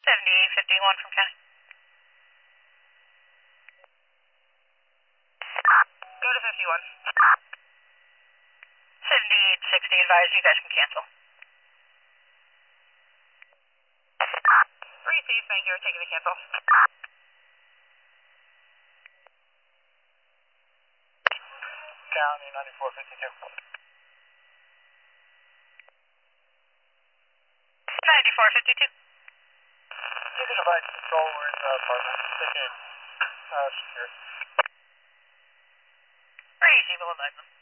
7851 from county. Go to 51. 7860 advised you guys can cancel. Receive, thank you, we're taking the cancel. County 9452. 9452. You can advise control, we're in the apartment. They can secure. Receive, we'll advise them.